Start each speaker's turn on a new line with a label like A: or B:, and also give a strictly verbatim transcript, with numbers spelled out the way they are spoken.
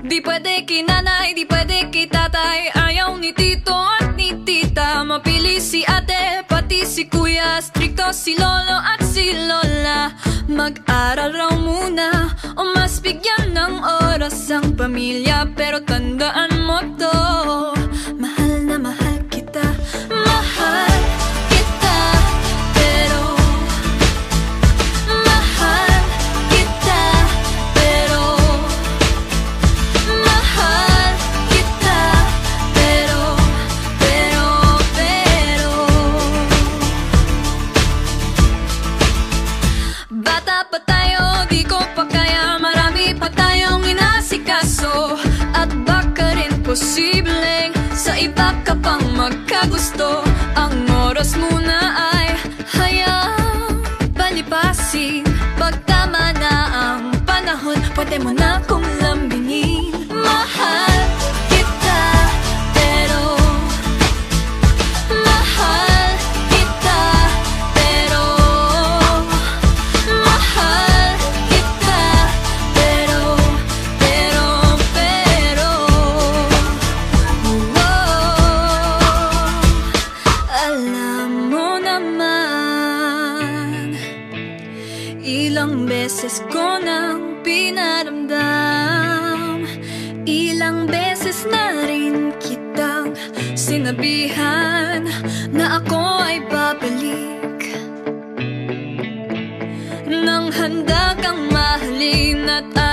A: Di pwede kay nanay, di pwede kay tatay, ayaw ni tito at ni tita. Mapili si ate, pati si kuya, stricto si lolo at si lola. Mag-aral raw muna o mas bigyan ng oras ang pamilya. Pero tandaan mo to, mahal na mahal kita. Mahal kita, pero mahal kita, pero mahal kita, pero, pero, pero bata pa tayo, di ko pa kaya, marami pa tayong inasikaso. At baka rin posibleng sa iba ka pang magkagusto. Ang oras muna ay hayaang palipasin. Pag tama na ang panahon, pwede mo na kong lambingin. Mahal kita, pero mahal kita, pero mahal kita, pero, pero, pero oh, alam mo naman, ilang beses ko nang pinaramdam, ilang beses na rin kitang sinabihan na ako ay babalik. Nang handa kang mahalin at